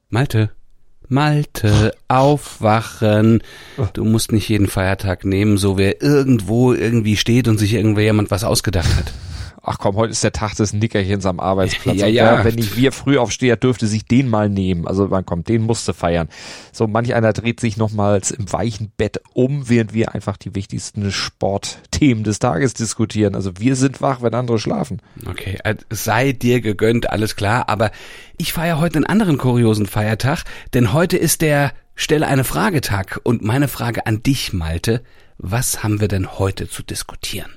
Malte, aufwachen. Du musst nicht jeden Feiertag nehmen, so wer irgendwo irgendwie steht und sich jemand was ausgedacht hat. Ach komm, heute ist der Tag des Nickerchens am Arbeitsplatz. Ja. Wenn nicht wir Frühaufsteher, dürfte sich den mal nehmen. Also man kommt, den musste feiern. So manch einer dreht sich nochmals im weichen Bett um, während wir einfach die wichtigsten Sportthemen des Tages diskutieren. Also wir sind wach, wenn andere schlafen. Okay, sei dir gegönnt, alles klar. Aber ich feiere heute einen anderen kuriosen Feiertag, denn heute ist der Stelle eine Fragetag. Und meine Frage an dich, Malte, was haben wir denn heute zu diskutieren?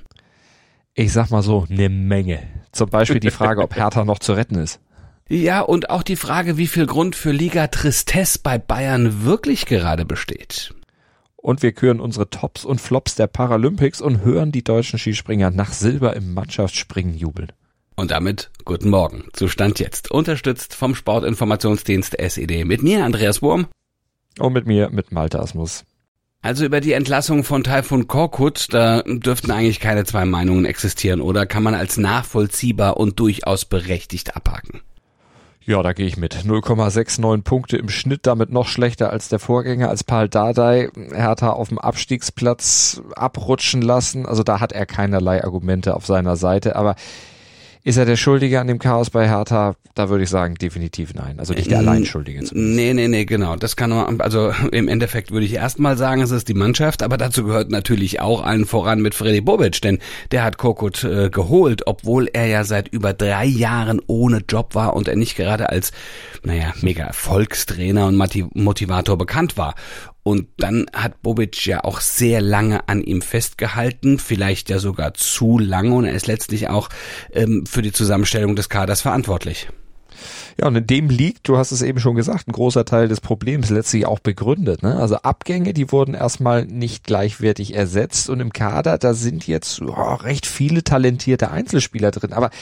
Ich sag mal so, eine Menge. Zum Beispiel die Frage, ob Hertha noch zu retten ist. Ja, und auch die Frage, wie viel Grund für Liga Tristesse bei Bayern wirklich gerade besteht. Und wir küren unsere Tops und Flops der Paralympics und hören die deutschen Skispringer nach Silber im Mannschaftsspringen jubeln. Und damit guten Morgen zu Stand jetzt. Unterstützt vom Sportinformationsdienst SED. Mit mir, Andreas Wurm. Und mit mir, mit Malte Asmus. Also über die Entlassung von Tayfun Korkut, da dürften eigentlich keine zwei Meinungen existieren, oder kann man als nachvollziehbar und durchaus berechtigt abhaken? Ja, da gehe ich mit. 0,69 Punkte im Schnitt, damit noch schlechter als der Vorgänger, als Pal Dardai. Hertha auf dem Abstiegsplatz abrutschen lassen. Also da hat er keinerlei Argumente auf seiner Seite, aber ist er der Schuldige an dem Chaos bei Hertha? Da würde ich sagen, definitiv nein. Also nicht der Alleinschuldige zumindest. Nee, genau. Das kann man, also im Endeffekt würde ich erstmal sagen, es ist die Mannschaft, aber dazu gehört natürlich auch allen voran mit Freddy Bobic, denn der hat Korkut geholt, obwohl er ja seit über 3 Jahren ohne Job war und er nicht gerade als, mega Erfolgstrainer und Motivator bekannt war. Und dann hat Bobic ja auch sehr lange an ihm festgehalten, vielleicht ja sogar zu lange, und er ist letztlich auch für die Zusammenstellung des Kaders verantwortlich. Ja, und in dem liegt, du hast es eben schon gesagt, ein großer Teil des Problems letztlich auch begründet, ne? Also Abgänge, die wurden erstmal nicht gleichwertig ersetzt, und im Kader, da sind jetzt recht viele talentierte Einzelspieler drin, aber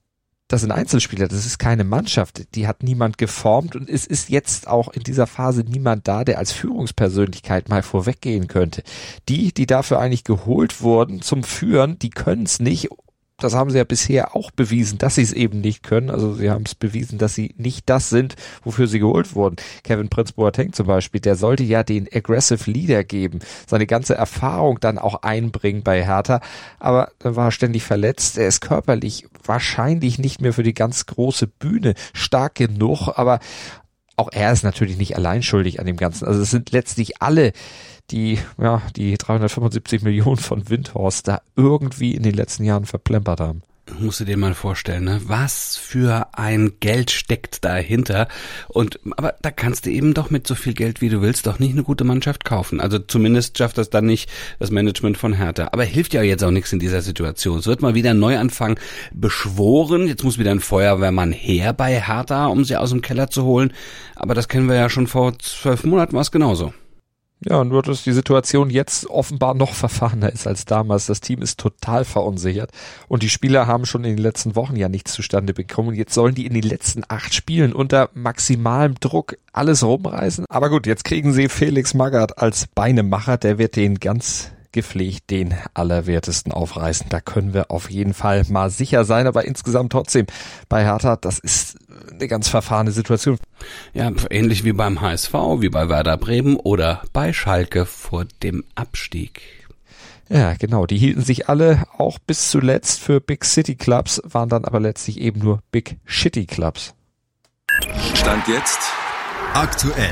das sind Einzelspieler, das ist keine Mannschaft, die hat niemand geformt, und es ist jetzt auch in dieser Phase niemand da, der als Führungspersönlichkeit mal vorweggehen könnte. Die dafür eigentlich geholt wurden zum Führen, die können es nicht. Das haben sie ja bisher auch bewiesen, dass sie es eben nicht können. Also sie haben es bewiesen, dass sie nicht das sind, wofür sie geholt wurden. Kevin Prince Boateng zum Beispiel, der sollte ja den Aggressive Leader geben, seine ganze Erfahrung dann auch einbringen bei Hertha. Aber dann war er ständig verletzt. Er ist körperlich wahrscheinlich nicht mehr für die ganz große Bühne stark genug. Aber auch er ist natürlich nicht allein schuldig an dem Ganzen. Also es sind letztlich alle, die 375 Millionen von Windhorst da irgendwie in den letzten Jahren verplempert haben. Musst du dir mal vorstellen, ne? Was für ein Geld steckt dahinter. Aber da kannst du eben doch mit so viel Geld, wie du willst, doch nicht eine gute Mannschaft kaufen. Also zumindest schafft das dann nicht das Management von Hertha. Aber hilft ja jetzt auch nichts in dieser Situation. Es wird mal wieder ein Neuanfang beschworen. Jetzt muss wieder ein Feuerwehrmann her bei Hertha, um sie aus dem Keller zu holen. Aber das kennen wir ja schon vor 12 Monaten, war es genauso. Ja, nur dass die Situation jetzt offenbar noch verfahrener ist als damals. Das Team ist total verunsichert und die Spieler haben schon in den letzten Wochen ja nichts zustande bekommen. Jetzt sollen die in den letzten 8 Spielen unter maximalem Druck alles rumreißen. Aber gut, jetzt kriegen sie Felix Magath als Beinemacher. Der wird den ganz gepflegt den Allerwertesten aufreißen. Da können wir auf jeden Fall mal sicher sein. Aber insgesamt trotzdem bei Hertha, das ist eine ganz verfahrene Situation. Ja, ähnlich wie beim HSV, wie bei Werder Bremen oder bei Schalke vor dem Abstieg. Ja, genau. Die hielten sich alle auch bis zuletzt für Big City Clubs, waren dann aber letztlich eben nur Big Shitty Clubs. Stand jetzt aktuell.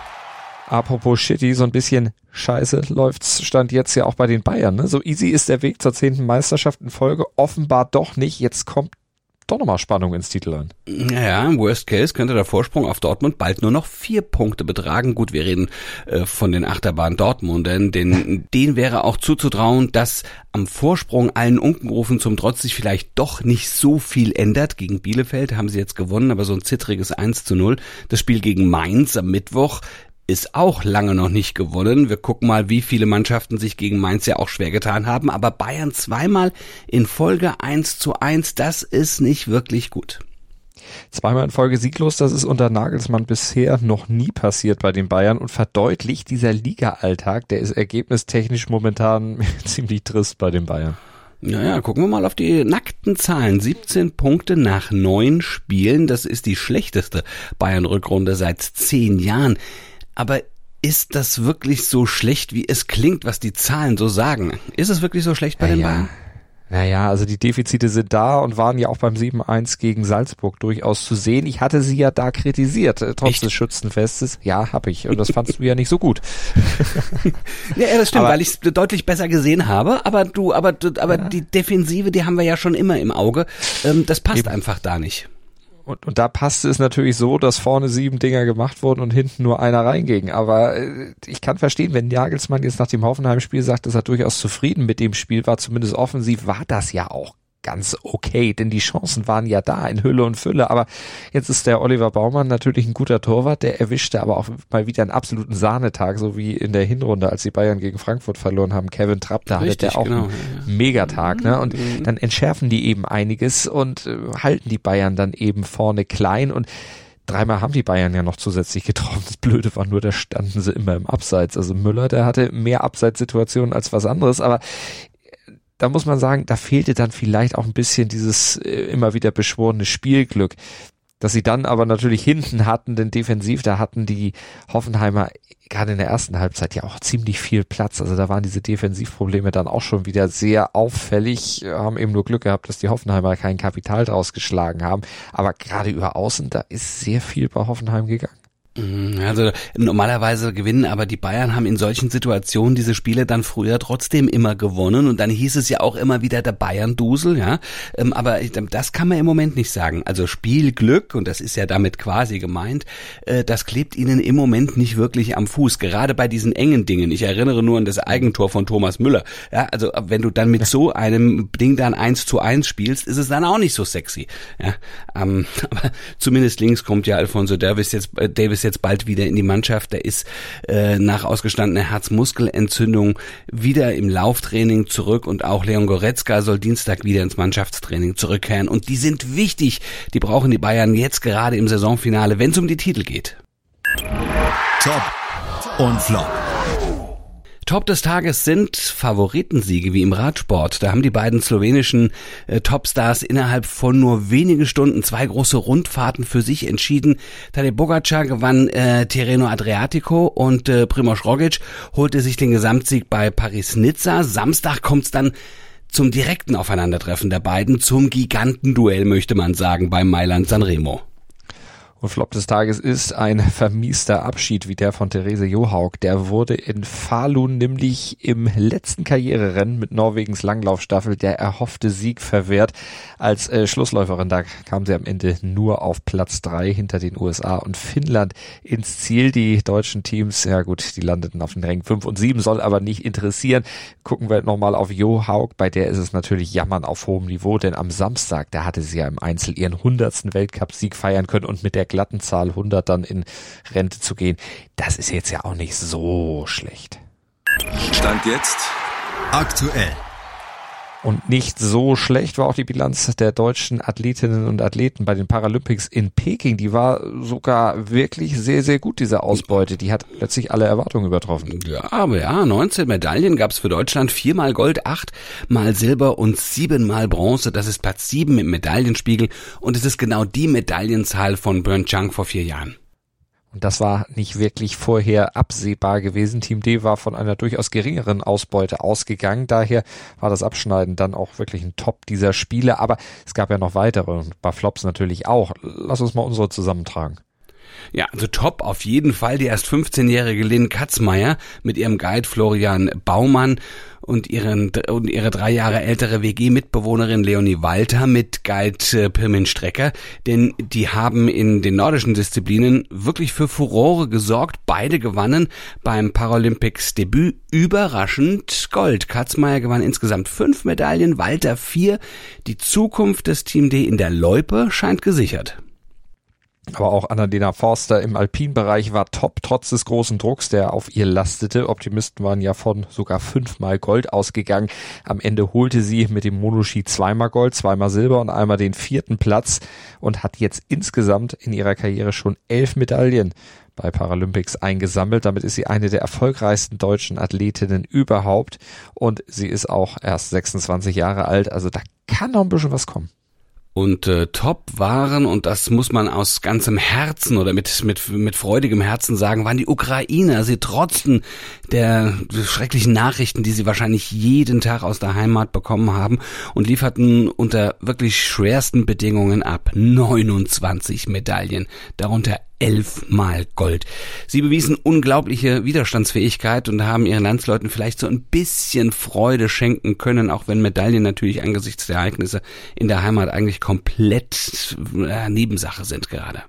Apropos Shitty, so ein bisschen scheiße läuft's Stand jetzt ja auch bei den Bayern. Ne? So easy ist der Weg zur 10. Meisterschaft in Folge offenbar doch nicht. Jetzt kommt doch nochmal Spannung ins Titel an. Ja, im Worst Case könnte der Vorsprung auf Dortmund bald nur noch 4 Punkte betragen. Gut, wir reden von den Achterbahn Dortmundern, denen wäre auch zuzutrauen, dass am Vorsprung allen Unkenrufen zum Trotz sich vielleicht doch nicht so viel ändert. Gegen Bielefeld haben sie jetzt gewonnen, aber so ein zittriges 1:0. Das Spiel gegen Mainz am Mittwoch ist auch lange noch nicht gewonnen. Wir gucken mal, wie viele Mannschaften sich gegen Mainz ja auch schwer getan haben. Aber Bayern zweimal in Folge 1:1, das ist nicht wirklich gut. Zweimal in Folge sieglos, das ist unter Nagelsmann bisher noch nie passiert bei den Bayern und verdeutlicht dieser Liga-Alltag, der ist ergebnistechnisch momentan ziemlich trist bei den Bayern. Naja, gucken wir mal auf die nackten Zahlen. 17 Punkte nach 9 Spielen, das ist die schlechteste Bayern-Rückrunde seit 10 Jahren. Aber ist das wirklich so schlecht, wie es klingt, was die Zahlen so sagen? Ist es wirklich so schlecht bei den Bayern? Naja, also die Defizite sind da und waren ja auch beim 7-1 gegen Salzburg durchaus zu sehen. Ich hatte sie ja da kritisiert, trotz des Schützenfestes. Ja, hab ich. Und das fandst du ja nicht so gut. Ja, das stimmt, weil ich es deutlich besser gesehen habe. Aber die Defensive, die haben wir ja schon immer im Auge. Das passt einfach da nicht. Und da passte es natürlich so, dass vorne 7 Dinger gemacht wurden und hinten nur einer reinging. Aber ich kann verstehen, wenn Nagelsmann jetzt nach dem Hoffenheim-Spiel sagt, dass er durchaus zufrieden mit dem Spiel war, zumindest offensiv, war das ja auch ganz okay, denn die Chancen waren ja da in Hülle und Fülle. Aber jetzt ist der Oliver Baumann natürlich ein guter Torwart, der erwischte aber auch mal wieder einen absoluten Sahnetag, so wie in der Hinrunde, als die Bayern gegen Frankfurt verloren haben. Kevin Trapp, da hatte der auch einen Megatag, ne? Und dann entschärfen die eben einiges und halten die Bayern dann eben vorne klein und 3-mal haben die Bayern ja noch zusätzlich getroffen. Das Blöde war nur, da standen sie immer im Abseits. Also Müller, der hatte mehr Abseitssituationen als was anderes, aber da muss man sagen, da fehlte dann vielleicht auch ein bisschen dieses immer wieder beschworene Spielglück, dass sie dann aber natürlich hinten hatten, denn defensiv, da hatten die Hoffenheimer gerade in der ersten Halbzeit ja auch ziemlich viel Platz. Also da waren diese Defensivprobleme dann auch schon wieder sehr auffällig, haben eben nur Glück gehabt, dass die Hoffenheimer kein Kapital draus geschlagen haben. Aber gerade über Außen, da ist sehr viel bei Hoffenheim gegangen. Also normalerweise gewinnen, aber die Bayern haben in solchen Situationen diese Spiele dann früher trotzdem immer gewonnen und dann hieß es ja auch immer wieder der Bayern-Dusel, ja, aber das kann man im Moment nicht sagen. Also Spielglück, und das ist ja damit quasi gemeint, das klebt ihnen im Moment nicht wirklich am Fuß, gerade bei diesen engen Dingen. Ich erinnere nur an das Eigentor von Thomas Müller, ja, also wenn du dann mit so einem Ding dann 1:1 spielst, ist es dann auch nicht so sexy, ja, aber zumindest links kommt ja Alphonso Davies jetzt bald wieder in die Mannschaft. Der ist nach ausgestandener Herzmuskelentzündung wieder im Lauftraining zurück und auch Leon Goretzka soll Dienstag wieder ins Mannschaftstraining zurückkehren und die sind wichtig. Die brauchen die Bayern jetzt gerade im Saisonfinale, wenn es um die Titel geht. Top und Flop. Top des Tages sind Favoritensiege wie im Radsport. Da haben die beiden slowenischen Topstars innerhalb von nur wenige Stunden 2 große Rundfahrten für sich entschieden. Tadej Pogačar gewann Tirreno Adriatico und Primož Roglič holte sich den Gesamtsieg bei Paris-Nizza. Samstag kommt's dann zum direkten Aufeinandertreffen der beiden, zum Gigantenduell, möchte man sagen, beim Mailand-San Remo. Und Flop des Tages ist ein vermiester Abschied wie der von Therese Johaug. Der wurde in Falun nämlich im letzten Karriererennen mit Norwegens Langlaufstaffel der erhoffte Sieg verwehrt. Als Schlussläuferin, da kam sie am Ende nur auf Platz 3 hinter den USA und Finnland ins Ziel. Die deutschen Teams, ja gut, die landeten auf den Rängen 5 und 7, soll aber nicht interessieren. Gucken wir nochmal auf Johaug, bei der ist es natürlich Jammern auf hohem Niveau, denn am Samstag, da hatte sie ja im Einzel ihren 100. Weltcupsieg feiern können und mit der glatten Zahl 100 dann in Rente zu gehen, das ist jetzt ja auch nicht so schlecht. Stand jetzt aktuell. Und nicht so schlecht war auch die Bilanz der deutschen Athletinnen und Athleten bei den Paralympics in Peking. Die war sogar wirklich sehr, sehr gut, diese Ausbeute. Die hat letztlich alle Erwartungen übertroffen. Ja, aber ja, 19 Medaillen gab's für Deutschland, 4-mal Gold, 8-mal Silber und 7-mal Bronze. Das ist Platz 7 im Medaillenspiegel und es ist genau die Medaillenzahl von Pyeongchang vor 4 Jahren. Und das war nicht wirklich vorher absehbar gewesen. Team D war von einer durchaus geringeren Ausbeute ausgegangen. Daher war das Abschneiden dann auch wirklich ein Top dieser Spiele. Aber es gab ja noch weitere und ein paar Flops natürlich auch. Lass uns mal unsere zusammentragen. Ja, also top auf jeden Fall die erst 15-jährige Lynn Katzmeier mit ihrem Guide Florian Baumann und ihre 3 Jahre ältere WG-Mitbewohnerin Leonie Walter mit Guide Pirmin Strecker, denn die haben in den nordischen Disziplinen wirklich für Furore gesorgt. Beide gewannen beim Paralympics Debüt überraschend Gold. Katzmeier gewann insgesamt 5 Medaillen, Walter 4. Die Zukunft des Team D in der Loipe scheint gesichert. Aber auch Annalena Forster im Alpinbereich war top, trotz des großen Drucks, der auf ihr lastete. Optimisten waren ja von sogar 5-mal Gold ausgegangen. Am Ende holte sie mit dem Monoski 2-mal Gold, 2-mal Silber und einmal den 4. Platz und hat jetzt insgesamt in ihrer Karriere schon 11 Medaillen bei Paralympics eingesammelt. Damit ist sie eine der erfolgreichsten deutschen Athletinnen überhaupt und sie ist auch erst 26 Jahre alt, also da kann noch ein bisschen was kommen. Und top waren, und das muss man aus ganzem Herzen oder mit freudigem Herzen sagen, waren die Ukrainer. Sie trotzten der schrecklichen Nachrichten, die sie wahrscheinlich jeden Tag aus der Heimat bekommen haben und lieferten unter wirklich schwersten Bedingungen ab. 29 Medaillen, darunter 11-mal Gold. Sie bewiesen unglaubliche Widerstandsfähigkeit und haben ihren Landsleuten vielleicht so ein bisschen Freude schenken können, auch wenn Medaillen natürlich angesichts der Ereignisse in der Heimat eigentlich komplett Nebensache sind gerade.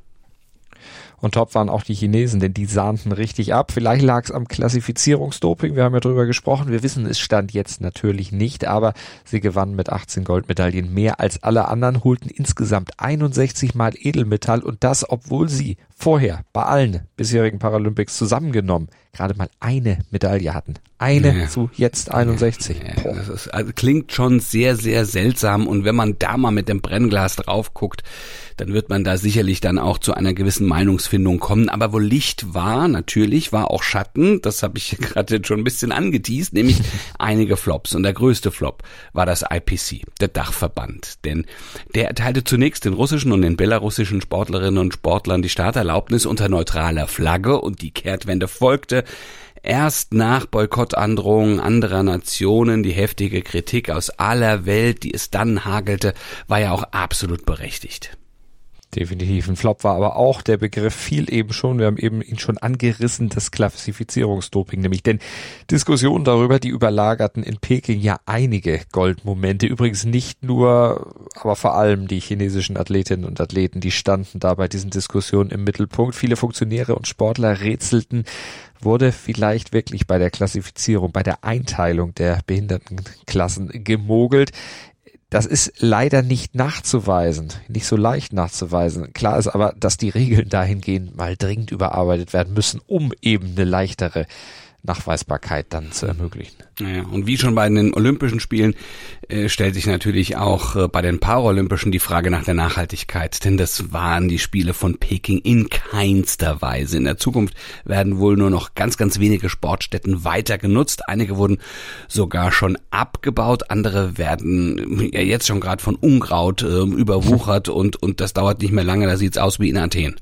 Und top waren auch die Chinesen, denn die sahnten richtig ab. Vielleicht lag es am Klassifizierungsdoping, wir haben ja drüber gesprochen. Wir wissen, es stand jetzt natürlich nicht, aber sie gewannen mit 18 Goldmedaillen mehr als alle anderen, holten insgesamt 61 Mal Edelmetall und das, obwohl sie vorher bei allen bisherigen Paralympics zusammengenommen gerade mal eine Medaille hatten. Eine zu jetzt 61. Das klingt schon sehr, sehr seltsam und wenn man da mal mit dem Brennglas drauf guckt, dann wird man da sicherlich dann auch zu einer gewissen Meinungsfindung kommen. Aber wo Licht war, natürlich, war auch Schatten. Das habe ich gerade schon ein bisschen angeteast, nämlich einige Flops. Und der größte Flop war das IPC, der Dachverband. Denn der erteilte zunächst den russischen und den belarussischen Sportlerinnen und Sportlern die Starterlaubnis unter neutraler Flagge und die Kehrtwende folgte. Erst nach Boykottandrohungen anderer Nationen, die heftige Kritik aus aller Welt, die es dann hagelte, war ja auch absolut berechtigt. Definitiv ein Flop war aber auch, der Begriff fiel eben schon, wir haben eben ihn schon angerissen, das Klassifizierungsdoping nämlich, denn Diskussionen darüber, die überlagerten in Peking ja einige Goldmomente, übrigens nicht nur, aber vor allem die chinesischen Athletinnen und Athleten, die standen da bei diesen Diskussionen im Mittelpunkt. Viele Funktionäre und Sportler rätselten, wurde vielleicht wirklich bei der Klassifizierung, bei der Einteilung der Behindertenklassen gemogelt. Das ist leider nicht nachzuweisen, nicht so leicht nachzuweisen. Klar ist aber, dass die Regeln dahingehend mal dringend überarbeitet werden müssen, um eben eine leichtere Nachweisbarkeit dann zu ermöglichen. Ja, und wie schon bei den Olympischen Spielen stellt sich natürlich auch bei den Paralympischen die Frage nach der Nachhaltigkeit, denn das waren die Spiele von Peking in keinster Weise. In der Zukunft werden wohl nur noch ganz, ganz wenige Sportstätten weiter genutzt. Einige wurden sogar schon abgebaut, andere werden ja jetzt schon gerade von Unkraut überwuchert und das dauert nicht mehr lange, da sieht's aus wie in Athen.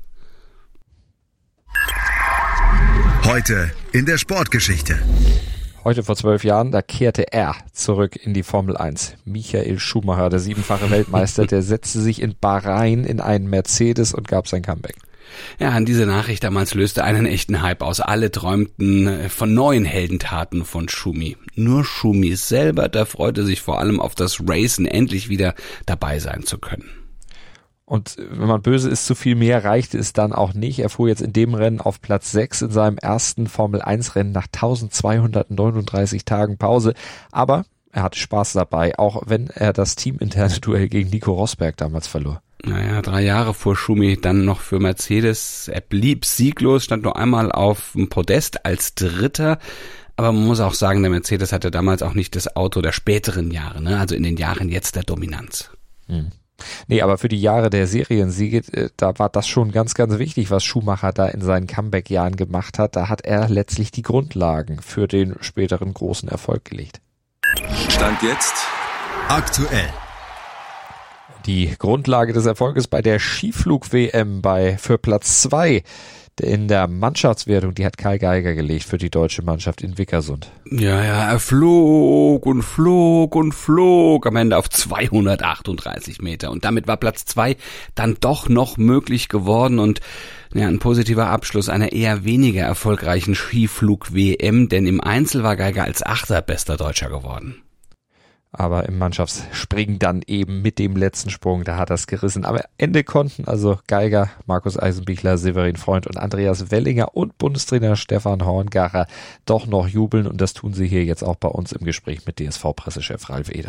Heute in der Sportgeschichte. Heute vor 12 Jahren, da kehrte er zurück in die Formel 1. Michael Schumacher, der 7-fache Weltmeister, der setzte sich in Bahrain in einen Mercedes und gab sein Comeback. Ja, diese Nachricht damals löste einen echten Hype aus. Alle träumten von neuen Heldentaten von Schumi. Nur Schumi selber, der freute sich vor allem auf das Racen, endlich wieder dabei sein zu können. Und wenn man böse ist, zu viel mehr reichte es dann auch nicht. Er fuhr jetzt in dem Rennen auf Platz 6 in seinem ersten Formel-1-Rennen nach 1239 Tagen Pause. Aber er hatte Spaß dabei, auch wenn er das teaminterne Duell gegen Nico Rosberg damals verlor. Naja, 3 Jahre fuhr Schumi dann noch für Mercedes. Er blieb sieglos, stand nur einmal auf dem Podest als Dritter. Aber man muss auch sagen, der Mercedes hatte damals auch nicht das Auto der späteren Jahre, ne? Also in den Jahren jetzt der Dominanz. Nee, aber für die Jahre der Seriensiege, da war das schon ganz, ganz wichtig, was Schumacher da in seinen Comeback-Jahren gemacht hat. Da hat er letztlich die Grundlagen für den späteren großen Erfolg gelegt. Stand jetzt aktuell. Die Grundlage des Erfolges bei der Skiflug-WM für Platz 2 in der Mannschaftswertung, die hat Kai Geiger gelegt für die deutsche Mannschaft in Vickersund. Ja, er flog und flog und flog am Ende auf 238 Meter. Und damit war Platz 2 dann doch noch möglich geworden und ja, ein positiver Abschluss einer eher weniger erfolgreichen Skiflug-WM, denn im Einzel war Geiger als 8. bester Deutscher geworden. Aber im Mannschaftsspringen dann eben mit dem letzten Sprung, da hat er es gerissen. Aber am Ende konnten also Geiger, Markus Eisenbichler, Severin Freund und Andreas Wellinger und Bundestrainer Stefan Horngacher doch noch jubeln. Und das tun sie hier jetzt auch bei uns im Gespräch mit DSV-Pressechef Ralf Eder.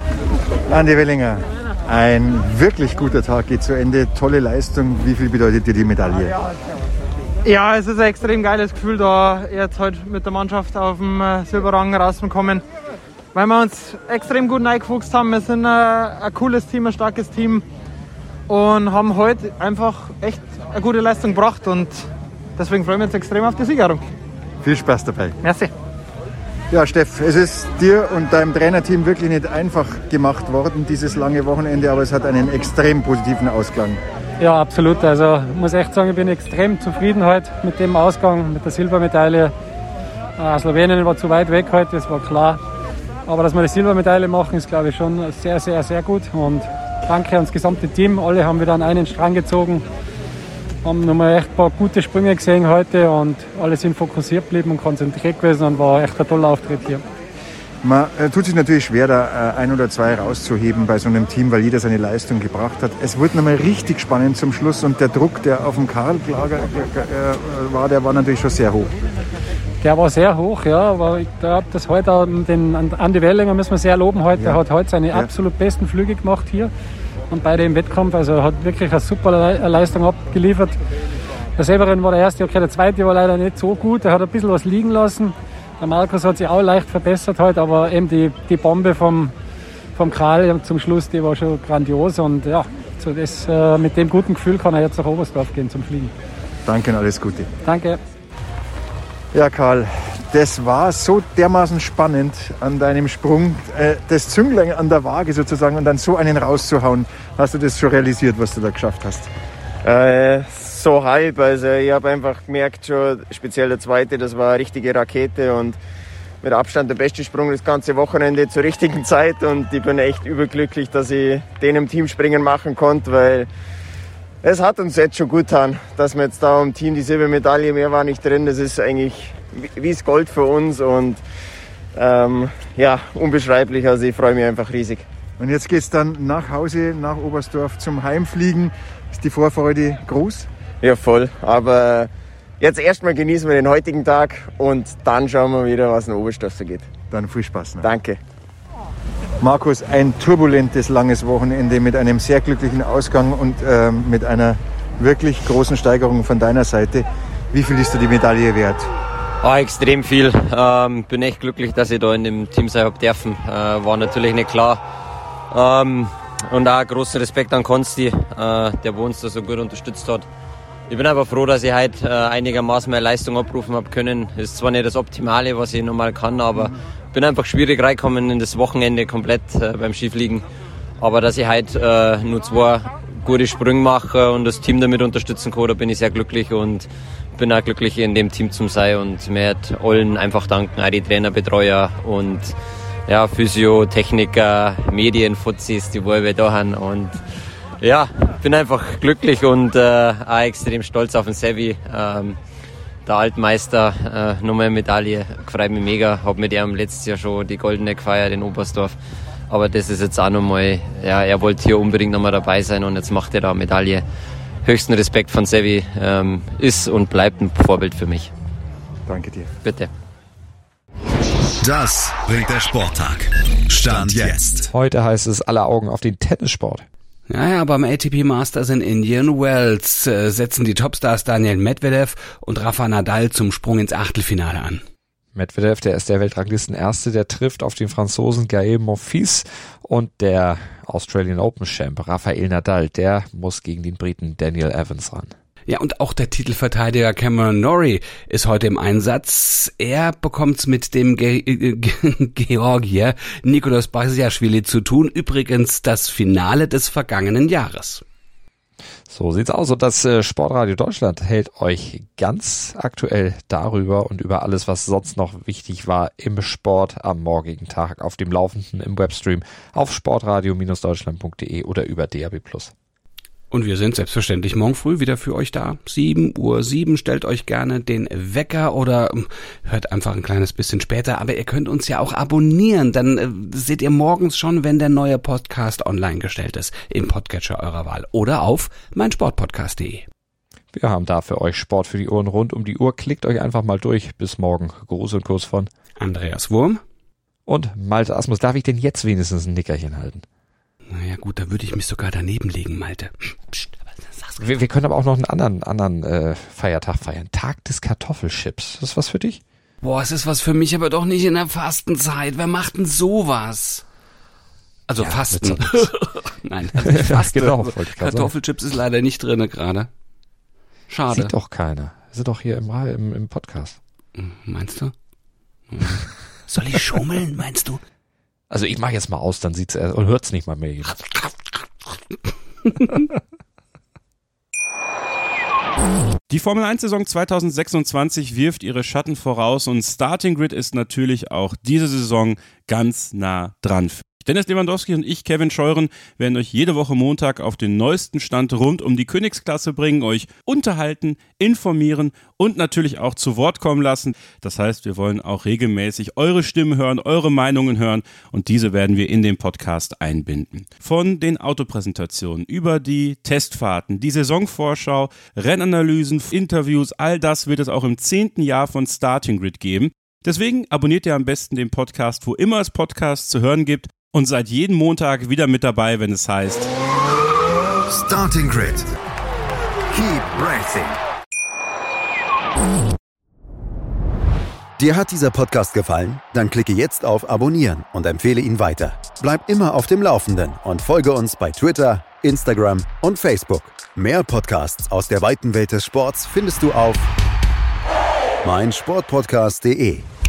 Andi Wellinger, ein wirklich guter Tag geht zu Ende. Tolle Leistung. Wie viel bedeutet dir die Medaille? Ja, es ist ein extrem geiles Gefühl, da jetzt heute mit der Mannschaft auf dem Silberrang rauszukommen, weil wir uns extrem gut reingefuchst haben. Wir sind ein cooles Team, ein starkes Team und haben heute einfach echt eine gute Leistung gebracht und deswegen freuen wir uns extrem auf die Siegerung. Viel Spaß dabei. Merci. Ja, Steff, es ist dir und deinem Trainerteam wirklich nicht einfach gemacht worden, dieses lange Wochenende, aber es hat einen extrem positiven Ausklang. Ja, absolut. Also ich muss echt sagen, ich bin extrem zufrieden heute mit dem Ausgang, mit der Silbermedaille. Slowenien war zu weit weg heute, das war klar. Aber dass wir die Silbermedaille machen, ist, glaube ich, schon sehr, sehr, sehr gut. Und danke ans gesamte Team. Alle haben wieder an einen Strang gezogen. Haben nochmal echt ein paar gute Sprünge gesehen heute und alle sind fokussiert geblieben und konzentriert gewesen und war echt ein toller Auftritt hier. Man tut sich natürlich schwer, da ein oder zwei rauszuheben bei so einem Team, weil jeder seine Leistung gebracht hat. Es wurde nochmal richtig spannend zum Schluss und der Druck, der auf dem Karl war, der war natürlich schon sehr hoch. Der war sehr hoch, ja, aber ich glaube, das heute auch den Andi Wellinger müssen wir sehr loben heute. Ja. Er hat heute seine absolut besten Flüge gemacht hier und beide im Wettkampf. Also er hat wirklich eine super Leistung abgeliefert. Der Severin war der Erste, okay, der Zweite war leider nicht so gut. Er hat ein bisschen was liegen lassen. Der Markus hat sich auch leicht verbessert heute, aber eben die Bombe vom Karl zum Schluss, die war schon grandios. Und ja, so das, mit dem guten Gefühl kann er jetzt nach Oberstdorf gehen zum Fliegen. Danke und alles Gute. Danke. Ja, Karl, das war so dermaßen spannend an deinem Sprung, das Zünglein an der Waage sozusagen und dann so einen rauszuhauen. Hast du das schon realisiert, was du da geschafft hast? So halb, also ich habe einfach gemerkt, schon speziell der Zweite, das war eine richtige Rakete und mit Abstand der beste Sprung das ganze Wochenende zur richtigen Zeit und ich bin echt überglücklich, dass ich den im Teamspringen machen konnte, weil es hat uns jetzt schon gut getan, dass wir jetzt da im Team die Silbermedaille, mehr war nicht drin, das ist eigentlich wie das Gold für uns und ja, unbeschreiblich, also ich freue mich einfach riesig. Und jetzt geht es dann nach Hause, nach Oberstdorf zum Heimfliegen. Ist die Vorfreude groß? Ja, voll. Aber jetzt erstmal genießen wir den heutigen Tag und dann schauen wir wieder, was in Oberstdorf so geht. Dann viel Spaß noch. Danke. Markus, ein turbulentes, langes Wochenende mit einem sehr glücklichen Ausgang und mit einer wirklich großen Steigerung von deiner Seite. Wie viel ist dir die Medaille wert? Extrem viel. Bin echt glücklich, dass ich da in dem Team sein habe dürfen. War natürlich nicht klar. Und auch großen Respekt an Konsti, der uns da so gut unterstützt hat. Ich bin aber froh, dass ich heute einigermaßen mehr Leistung abrufen habe können. Ist zwar nicht das Optimale, was ich normal kann, aber bin einfach schwierig reingekommen in das Wochenende komplett beim Skifliegen. Aber dass ich heute nur 2 gute Sprünge mache und das Team damit unterstützen kann, da bin ich sehr glücklich und bin auch glücklich, in dem Team zu sein. Und mir hat allen einfach danken, auch die Trainer, Betreuer und ja, Physio, Techniker, Medien, Fuzis, die wir da haben. Und ja, bin einfach glücklich und auch extrem stolz auf den Sevi. Der Altmeister, nochmal eine Medaille, freut mich mega. Hab mit ihm letztes Jahr schon die Goldene gefeiert in Oberstdorf. Aber das ist jetzt auch nochmal, ja, er wollte hier unbedingt nochmal dabei sein und jetzt macht er da eine Medaille. Höchsten Respekt von Sevi, ist und bleibt ein Vorbild für mich. Danke dir. Bitte. Das bringt der Sporttag. Stand jetzt. Heute heißt es alle Augen auf den Tennissport. Ja, beim ATP Masters in Indian Wells setzen die Topstars Daniil Medvedev und Rafa Nadal zum Sprung ins Achtelfinale an. Medvedev, der ist der Weltranglisten-Erste, der trifft auf den Franzosen Gaël Monfils und der Australian Open Champ Rafael Nadal, der muss gegen den Briten Daniel Evans ran. Ja, und auch der Titelverteidiger Cameron Norrie ist heute im Einsatz. Er bekommt's mit dem Georgier Nicolas Basilashvili zu tun. Übrigens das Finale des vergangenen Jahres. So sieht's aus. Und das Sportradio Deutschland hält euch ganz aktuell darüber und über alles, was sonst noch wichtig war im Sport am morgigen Tag auf dem Laufenden im Webstream auf sportradio-deutschland.de oder über DAB+. Und wir sind selbstverständlich morgen früh wieder für euch da. 7:07 Uhr. Stellt euch gerne den Wecker oder hört einfach ein kleines bisschen später. Aber ihr könnt uns ja auch abonnieren. Dann seht ihr morgens schon, wenn der neue Podcast online gestellt ist. Im Podcatcher eurer Wahl. Oder auf meinsportpodcast.de. Wir haben da für euch Sport für die Ohren rund um die Uhr. Klickt euch einfach mal durch. Bis morgen. Gruß und Kuss von Andreas Wurm Und Malte Asmus, darf ich denn jetzt wenigstens ein Nickerchen halten? Naja gut, da würde ich mich sogar daneben legen, Malte. Psst, wir können aber auch noch einen anderen Feiertag feiern. Tag des Kartoffelchips. Das ist was für dich? Boah, es ist was für mich, aber doch nicht in der Fastenzeit. Wer macht denn sowas? Also ja, Fasten. Nein, also ich faste. Genau, Kartoffelchips ist leider nicht drin gerade. Schade. Sieht doch keiner. Wir sind doch hier im Podcast. Meinst du? Soll ich schummeln, meinst du? Also ich mache jetzt mal aus, dann sieht's und hört's nicht mal mehr jemand. Die Formel-1-Saison 2026 wirft ihre Schatten voraus und Starting Grid ist natürlich auch diese Saison ganz nah dran. Dennis Lewandowski und ich, Kevin Scheuren, werden euch jede Woche Montag auf den neuesten Stand rund um die Königsklasse bringen, euch unterhalten, informieren und natürlich auch zu Wort kommen lassen. Das heißt, wir wollen auch regelmäßig eure Stimmen hören, eure Meinungen hören und diese werden wir in den Podcast einbinden. Von den Autopräsentationen über die Testfahrten, die Saisonvorschau, Rennanalysen, Interviews, all das wird es auch im 10. Jahr von Starting Grid geben. Deswegen abonniert ihr am besten den Podcast, wo immer es Podcasts zu hören gibt. Und seid jeden Montag wieder mit dabei, wenn es heißt Starting Grid. Keep racing. Dir hat dieser Podcast gefallen? Dann klicke jetzt auf Abonnieren und empfehle ihn weiter. Bleib immer auf dem Laufenden und folge uns bei Twitter, Instagram und Facebook. Mehr Podcasts aus der weiten Welt des Sports findest du auf meinsportpodcast.de.